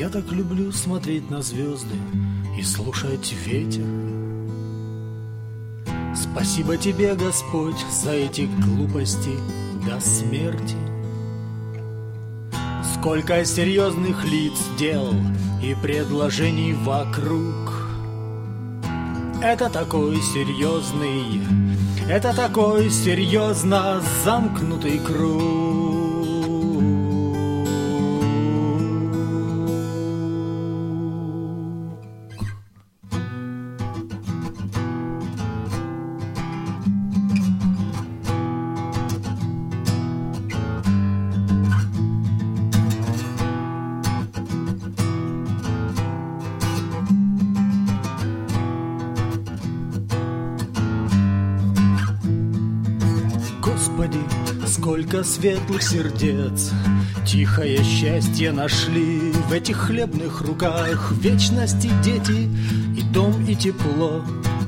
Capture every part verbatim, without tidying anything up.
Я так люблю смотреть на звезды и слушать ветер. Спасибо тебе, Господь, за эти глупости до смерти. Сколько серьезных лиц, дел и предложений вокруг. Это такой серьезный, это такой серьезно замкнутый круг. Господи, сколько светлых сердец тихое счастье нашли в этих хлебных руках. Вечности дети, и дом, и тепло.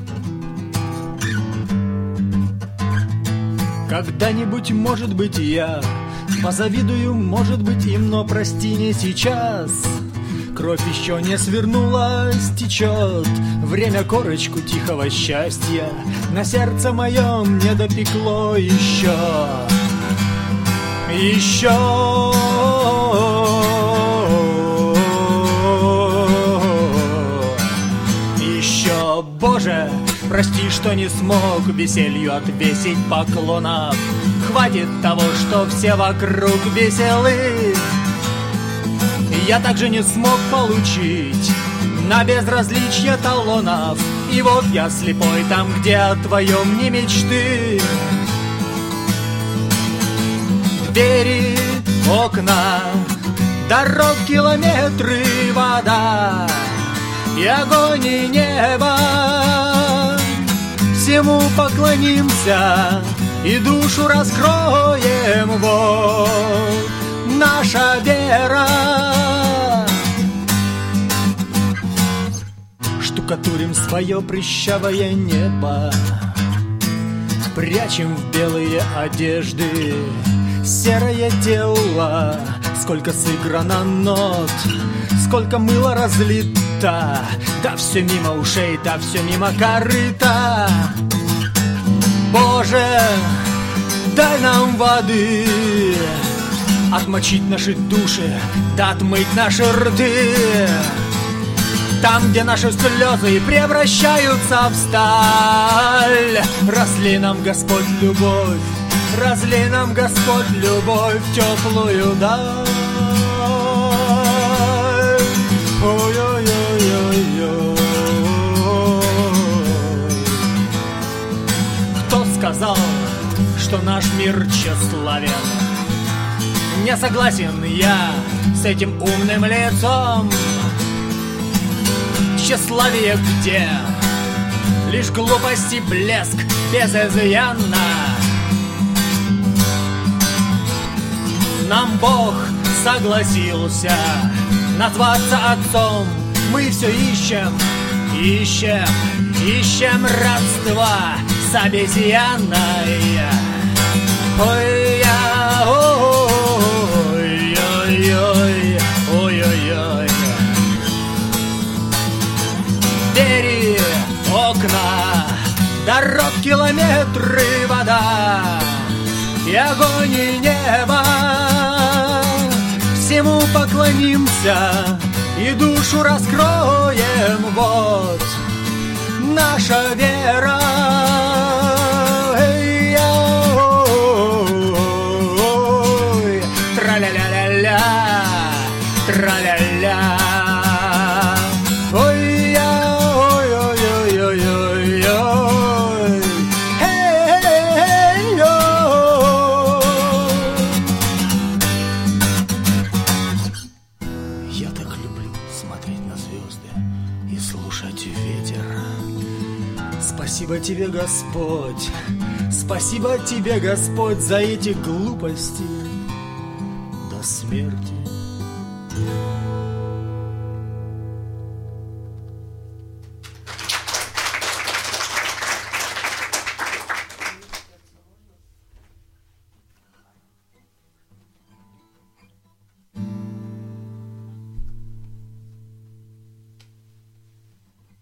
Когда-нибудь, может быть, я позавидую, может быть, им, но прости, не сейчас. Кровь еще не свернулась, течет время корочку тихого счастья на сердце моем не допекло еще, еще. Еще, Боже, прости, что не смог веселью отвесить поклонов. Хватит того, что все вокруг веселы. Я также не смог получить на безразличие талонов. И вот я слепой там, где о твоем не мечты. Двери, окна, дорог километры, вода и огонь, и небо. Всему поклонимся и душу раскроем. Вот наша вера. Штукатурим свое прыщавое небо, прячем в белые одежды серое тело. Сколько сыграно нот, сколько мыла разлито, да все мимо ушей, да все мимо корыта. Боже, дай нам воды, отмочить наши души, да отмыть наши рты. Там, где наши слезы превращаются в сталь. Разли нам, Господь, любовь, разли нам, Господь, любовь теплую даль. Ой-ой-ой-ой-ой. Кто сказал, что наш мир тщеславен? Не согласен я с этим умным лицом. Тщеславие где? Лишь глупость и блеск без изъяна. Нам Бог согласился назваться отцом. Мы все ищем, ищем, ищем родства с обезьяной. Ой-я, ой-ой-ой, ой-ой-ой. Двери, окна, дорог километры, вода и огонь, и небо. Всему поклонимся и душу раскроем. Вот наша вера. Эй-ой, тра-ля-ля-ля-ля, тра-ля-ля. Слушать ветер. Спасибо тебе, Господь, спасибо тебе, Господь, за эти глупости до смерти.